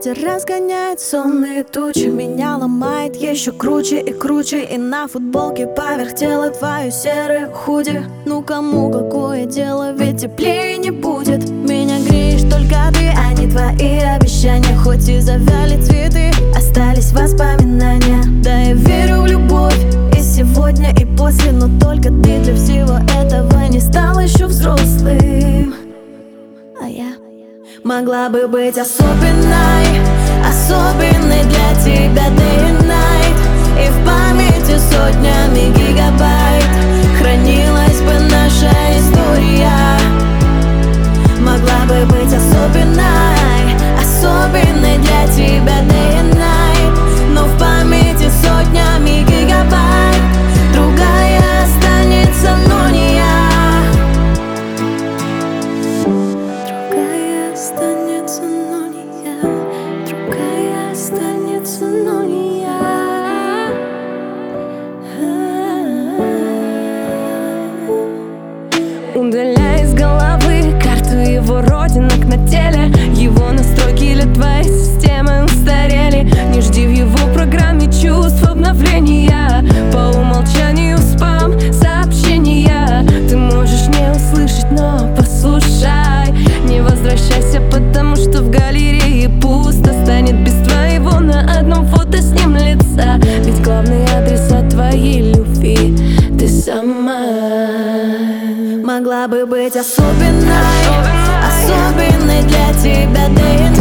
Ветер разгоняет сонные тучи, меня ломает еще круче и круче. И на футболке поверх тела твою серое худи. Ну кому какое дело, ведь теплее не будет. Меня греешь только ты, а не твои обещания. Хоть и завяли цветы, остались воспоминания. Да, я верю в любовь и сегодня, и после. Но только ты для всего этого не стал еще взрослым. А я могла бы быть особенной, особенной для тебя day and night. И в памяти сотнями гигабайт хранилась бы наша история. Могла бы быть особенной, особенной для тебя day and night. Но в памяти сотнями гигабайт другая останется, но не я. Останется, но не я. Другая останется, но не я. Удаляй из головы карту его родинок на теле. Его настройки или твои системы устарели. Не жди в его программе чувств обновления. По умолчанию спам сообщения. Ты можешь не услышать, но послушай. Не возвращайся, потому что в галерее пусто. Станет без твоего на одном фото с ним лица. Ведь главный адрес от твоей любви ты сама. Могла бы быть особенной, особенной для тебя day and